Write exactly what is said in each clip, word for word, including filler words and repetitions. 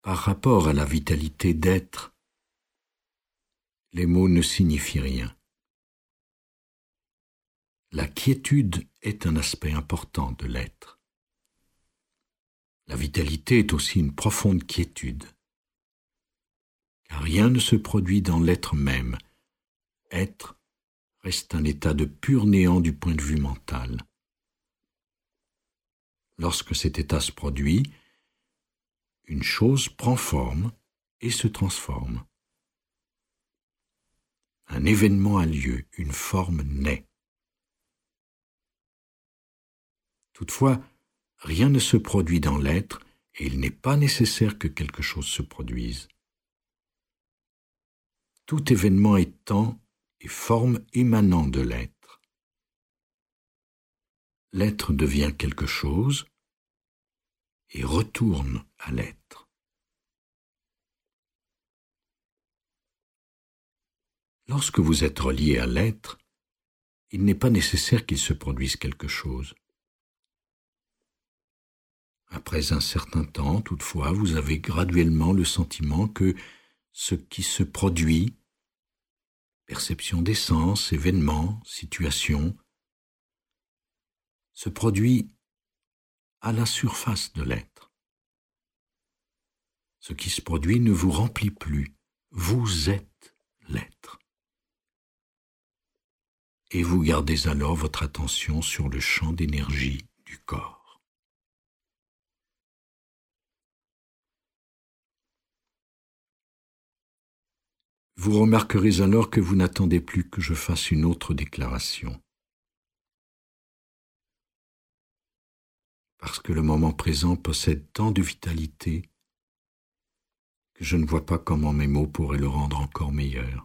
Par rapport à la vitalité d'être, les mots ne signifient rien. La quiétude est un aspect important de l'être. La vitalité est aussi une profonde quiétude, car rien ne se produit dans l'être même. Être reste un état de pur néant du point de vue mental. Lorsque cet état se produit, une chose prend forme et se transforme. Un événement a lieu, une forme naît. Toutefois, rien ne se produit dans l'être et il n'est pas nécessaire que quelque chose se produise. Tout événement est temps et forme émanant de l'être. L'être devient quelque chose et retourne à l'être. Lorsque vous êtes relié à l'être, il n'est pas nécessaire qu'il se produise quelque chose. Après un certain temps, toutefois, vous avez graduellement le sentiment que ce qui se produit, perception des sens, événements, situations, se produit à la surface de l'être. Ce qui se produit ne vous remplit plus, vous êtes l'être. Et vous gardez alors votre attention sur le champ d'énergie du corps. Vous remarquerez alors que vous n'attendez plus que je fasse une autre déclaration. Parce que le moment présent possède tant de vitalité que je ne vois pas comment mes mots pourraient le rendre encore meilleur.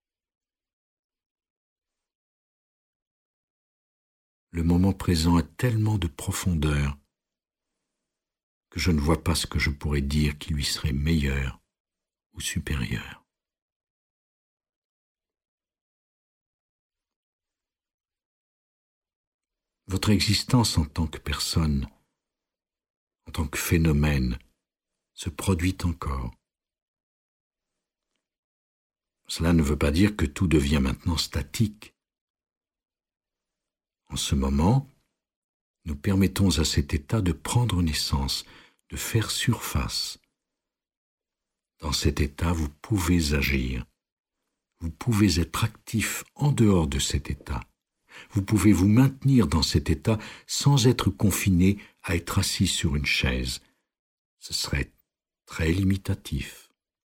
Le moment présent a tellement de profondeur que je ne vois pas ce que je pourrais dire qui lui serait meilleur ou supérieur. Votre existence en tant que personne, en tant que phénomène, se produit encore. Cela ne veut pas dire que tout devient maintenant statique. En ce moment, nous permettons à cet état de prendre naissance, de faire surface. Dans cet état, vous pouvez agir. Vous pouvez être actif en dehors de cet état. Vous pouvez vous maintenir dans cet état sans être confiné à être assis sur une chaise. Ce serait très limitatif.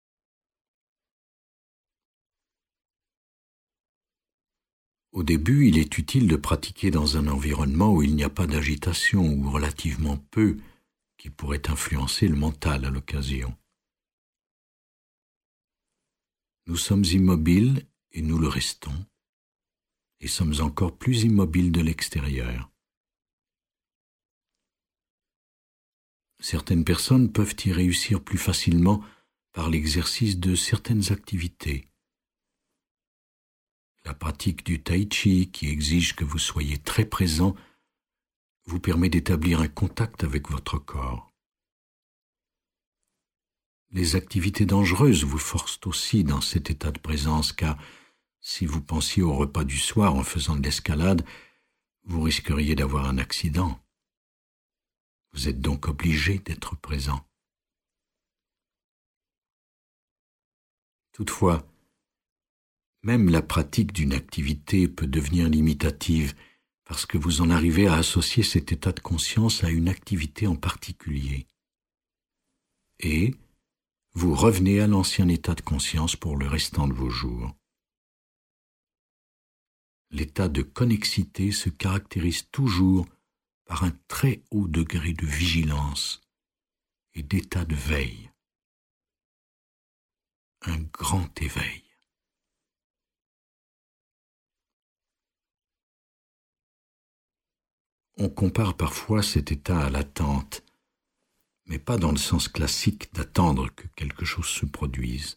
Au début, il est utile de pratiquer dans un environnement où il n'y a pas d'agitation ou relativement peu qui pourrait influencer le mental à l'occasion. Nous sommes immobiles et nous le restons, et sommes encore plus immobiles de l'extérieur. Certaines personnes peuvent y réussir plus facilement par l'exercice de certaines activités. La pratique du tai chi, qui exige que vous soyez très présent, vous permet d'établir un contact avec votre corps. Les activités dangereuses vous forcent aussi dans cet état de présence, car si vous pensiez au repas du soir en faisant de l'escalade, vous risqueriez d'avoir un accident. Vous êtes donc obligé d'être présent. Toutefois, même la pratique d'une activité peut devenir limitative parce que vous en arrivez à associer cet état de conscience à une activité en particulier. Et vous revenez à l'ancien état de conscience pour le restant de vos jours. L'état de connexité se caractérise toujours par un très haut degré de vigilance et d'état de veille. Un grand éveil. On compare parfois cet état à l'attente, mais pas dans le sens classique d'attendre que quelque chose se produise.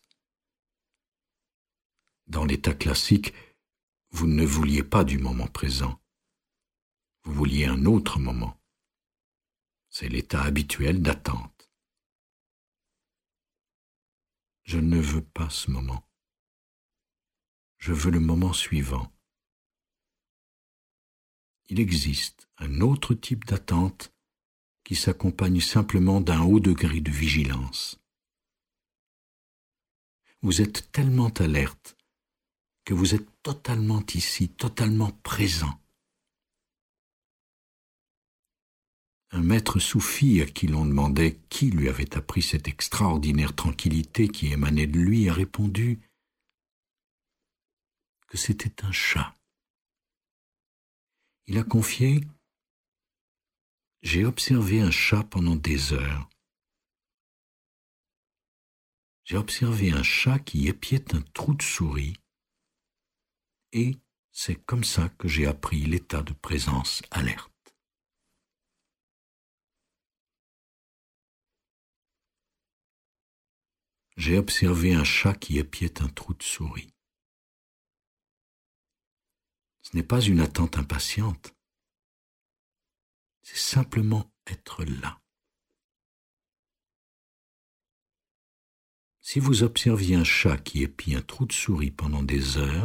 Dans l'état classique, vous ne vouliez pas du moment présent. Vous vouliez un autre moment. C'est l'état habituel d'attente. Je ne veux pas ce moment. Je veux le moment suivant. Il existe un autre type d'attente qui s'accompagne simplement d'un haut degré de vigilance. Vous êtes tellement alerte que vous êtes totalement ici, totalement présent. Un maître soufi à qui l'on demandait qui lui avait appris cette extraordinaire tranquillité qui émanait de lui a répondu que c'était un chat. Il a confié « J'ai observé un chat pendant des heures. J'ai observé un chat qui épiait un trou de souris et c'est comme ça que j'ai appris l'état de présence alerte. » J'ai observé un chat qui épiait un trou de souris. Ce n'est pas une attente impatiente, c'est simplement être là. Si vous observiez un chat qui épie un trou de souris pendant des heures,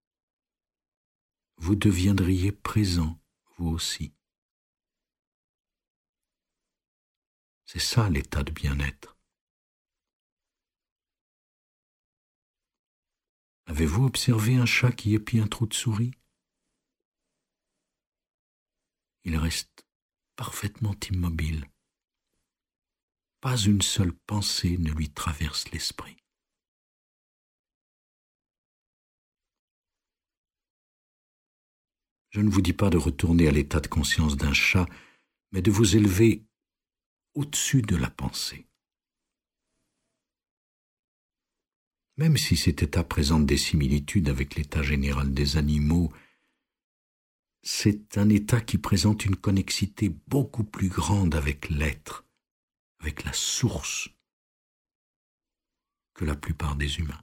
vous deviendriez présent, vous aussi. C'est ça l'état de bien-être. Avez-vous observé un chat qui épie un trou de souris? Il reste parfaitement immobile. Pas une seule pensée ne lui traverse l'esprit. Je ne vous dis pas de retourner à l'état de conscience d'un chat, mais de vous élever au-dessus de la pensée. Même si cet état présente des similitudes avec l'état général des animaux, c'est un état qui présente une connexité beaucoup plus grande avec l'être, avec la source, que la plupart des humains.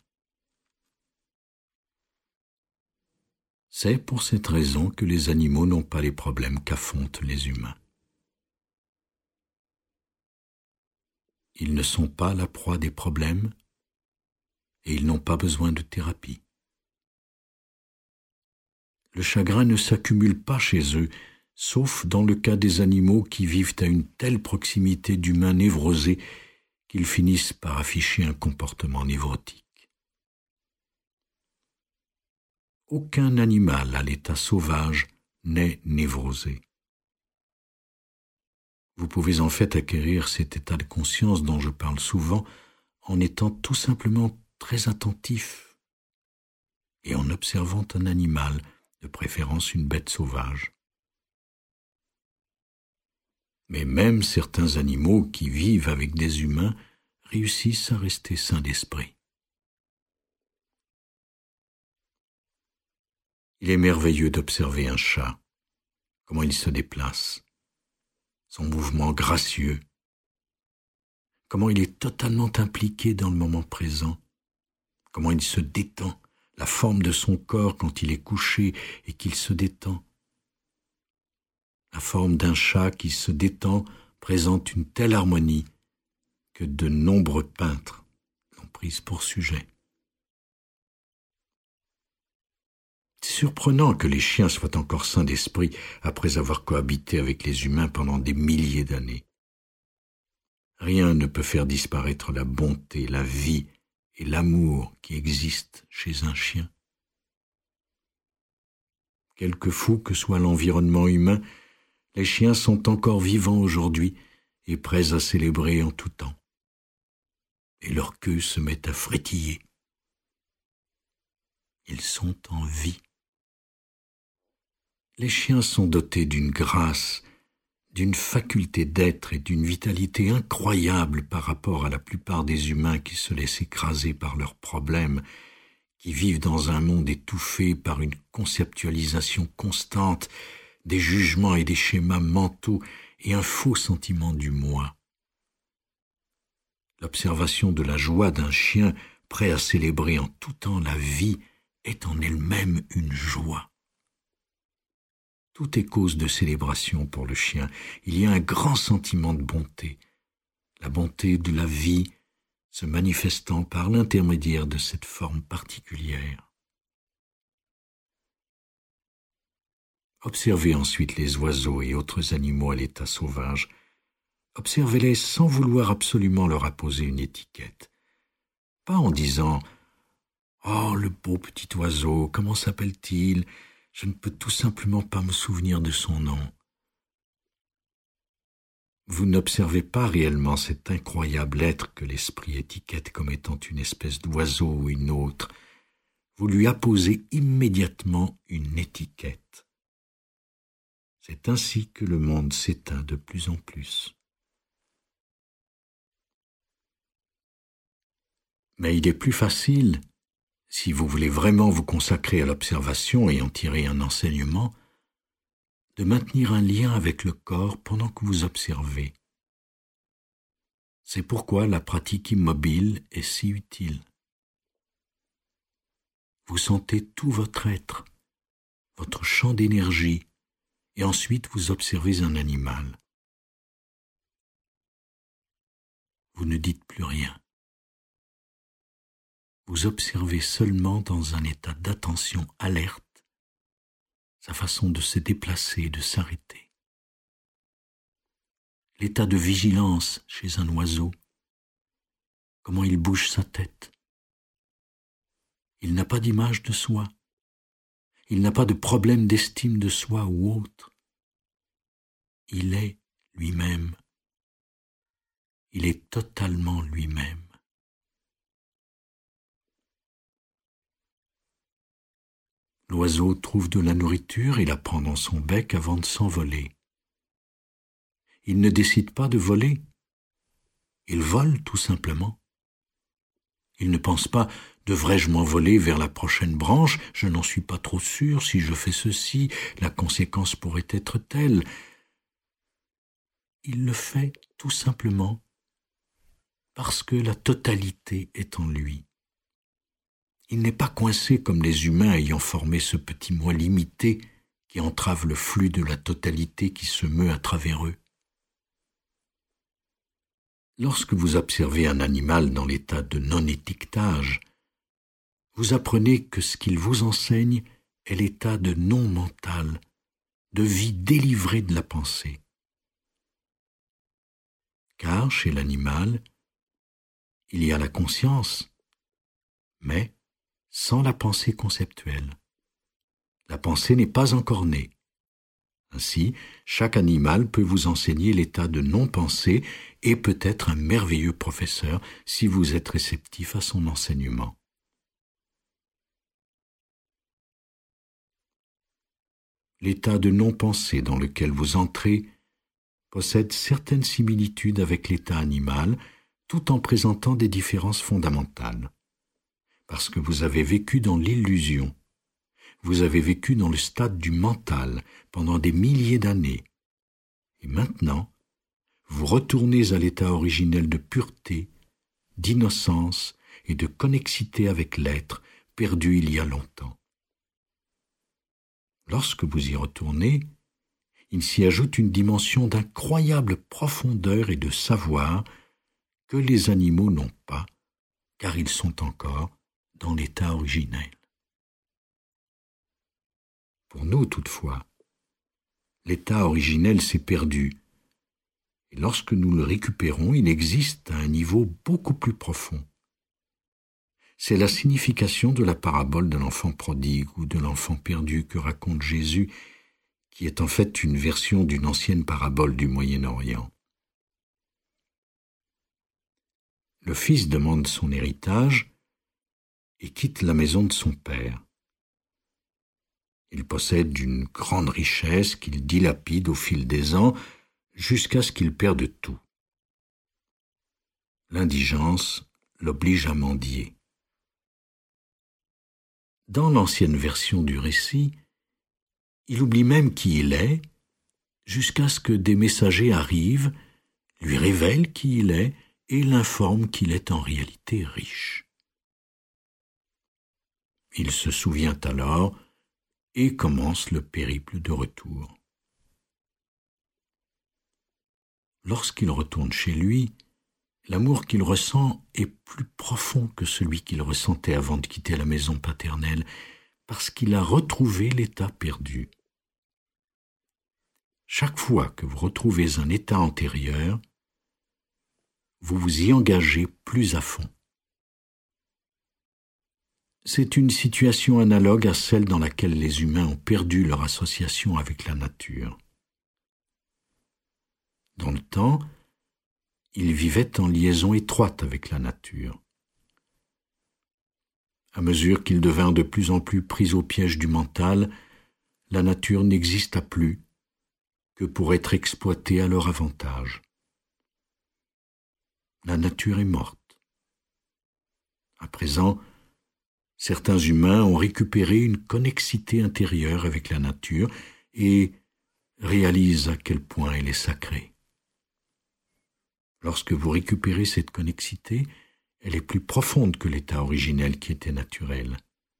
C'est pour cette raison que les animaux n'ont pas les problèmes qu'affrontent les humains. Ils ne sont pas la proie des problèmes et ils n'ont pas besoin de thérapie. Le chagrin ne s'accumule pas chez eux, sauf dans le cas des animaux qui vivent à une telle proximité d'humains névrosés qu'ils finissent par afficher un comportement névrotique. Aucun animal à l'état sauvage n'est névrosé. Vous pouvez en fait acquérir cet état de conscience dont je parle souvent en étant tout simplement très attentif et en observant un animal, de préférence une bête sauvage. Mais même certains animaux qui vivent avec des humains réussissent à rester sains d'esprit. Il est merveilleux d'observer un chat, comment il se déplace, son mouvement gracieux, comment il est totalement impliqué dans le moment présent, comment il se détend, la forme de son corps quand il est couché et qu'il se détend. La forme d'un chat qui se détend présente une telle harmonie que de nombreux peintres l'ont prise pour sujet. C'est surprenant que les chiens soient encore sains d'esprit après avoir cohabité avec les humains pendant des milliers d'années. Rien ne peut faire disparaître la bonté, la vie et l'amour qui existent chez un chien. Quelque fou que soit l'environnement humain, les chiens sont encore vivants aujourd'hui et prêts à célébrer en tout temps. Et leur queue se met à frétiller. Ils sont en vie. Les chiens sont dotés d'une grâce, d'une faculté d'être et d'une vitalité incroyable par rapport à la plupart des humains qui se laissent écraser par leurs problèmes, qui vivent dans un monde étouffé par une conceptualisation constante, des jugements et des schémas mentaux et un faux sentiment du moi. L'observation de la joie d'un chien prêt à célébrer en tout temps la vie est en elle-même une joie. Tout est cause de célébration pour le chien. Il y a un grand sentiment de bonté. La bonté de la vie, se manifestant par l'intermédiaire de cette forme particulière. Observez ensuite les oiseaux et autres animaux à l'état sauvage. Observez-les sans vouloir absolument leur apposer une étiquette. Pas en disant « Oh, le beau petit oiseau, comment s'appelle-t-il ? Je ne peux tout simplement pas me souvenir de son nom. » Vous n'observez pas réellement cet incroyable être que l'esprit étiquette comme étant une espèce d'oiseau ou une autre. Vous lui apposez immédiatement une étiquette. C'est ainsi que le monde s'éteint de plus en plus. Mais il est plus facile, si vous voulez vraiment vous consacrer à l'observation et en tirer un enseignement, de maintenir un lien avec le corps pendant que vous observez. C'est pourquoi la pratique immobile est si utile. Vous sentez tout votre être, votre champ d'énergie, et ensuite vous observez un animal. Vous ne dites plus rien. Vous observez seulement dans un état d'attention alerte sa façon de se déplacer et de s'arrêter. L'état de vigilance chez un oiseau, comment il bouge sa tête. Il n'a pas d'image de soi. Il n'a pas de problème d'estime de soi ou autre. Il est lui-même. Il est totalement lui-même. L'oiseau trouve de la nourriture et la prend dans son bec avant de s'envoler. Il ne décide pas de voler. Il vole tout simplement. Il ne pense pas « devrais-je m'envoler vers la prochaine branche ? Je n'en suis pas trop sûr. Si je fais ceci, la conséquence pourrait être telle. » Il le fait tout simplement parce que la totalité est en lui. Il n'est pas coincé comme les humains ayant formé ce petit moi limité qui entrave le flux de la totalité qui se meut à travers eux. Lorsque vous observez un animal dans l'état de non-étiquetage, vous apprenez que ce qu'il vous enseigne est l'état de non-mental, de vie délivrée de la pensée. Car chez l'animal, il y a la conscience, mais sans la pensée conceptuelle. La pensée n'est pas encore née. Ainsi, chaque animal peut vous enseigner l'état de non-pensée et peut être un merveilleux professeur si vous êtes réceptif à son enseignement. L'état de non-pensée dans lequel vous entrez possède certaines similitudes avec l'état animal, tout en présentant des différences fondamentales. Parce que vous avez vécu dans l'illusion, vous avez vécu dans le stade du mental pendant des milliers d'années. Et maintenant, vous retournez à l'état originel de pureté, d'innocence et de connexité avec l'être perdu il y a longtemps. Lorsque vous y retournez, il s'y ajoute une dimension d'incroyable profondeur et de savoir que les animaux n'ont pas, car ils sont encore dans l'état originel. Pour nous, toutefois, l'état originel s'est perdu, et lorsque nous le récupérons, il existe à un niveau beaucoup plus profond. C'est la signification de la parabole de l'enfant prodigue ou de l'enfant perdu que raconte Jésus, qui est en fait une version d'une ancienne parabole du Moyen-Orient. Le fils demande son héritage et quitte la maison de son père. Il possède une grande richesse qu'il dilapide au fil des ans jusqu'à ce qu'il perde tout. L'indigence l'oblige à mendier. Dans l'ancienne version du récit, il oublie même qui il est, jusqu'à ce que des messagers arrivent, lui révèlent qui il est et l'informent qu'il est en réalité riche. Il se souvient alors et commence le périple de retour. Lorsqu'il retourne chez lui, L'amour qu'il ressent est plus profond que celui qu'il ressentait avant de quitter la maison paternelle, parce qu'il a retrouvé l'état perdu. Chaque fois que vous retrouvez un état antérieur, vous vous y engagez plus à fond. C'est une situation analogue à celle dans laquelle les humains ont perdu leur association avec la nature. Dans le temps, ils vivaient en liaison étroite avec la nature. À mesure qu'ils devinrent de plus en plus pris au piège du mental, la nature n'exista plus que pour être exploitée à leur avantage. La nature est morte. À présent, certains humains ont récupéré une connexité intérieure avec la nature et réalisent à quel point elle est sacrée. Lorsque vous récupérez cette connexité, elle est plus profonde que l'état originel qui était naturel.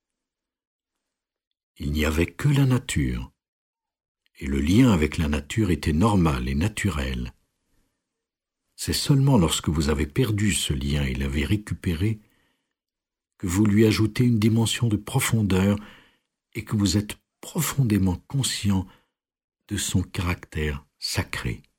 Il n'y avait que la nature, et le lien avec la nature était normal et naturel. C'est seulement lorsque vous avez perdu ce lien et l'avez récupéré que vous lui ajoutez une dimension de profondeur et que vous êtes profondément conscient de son caractère sacré.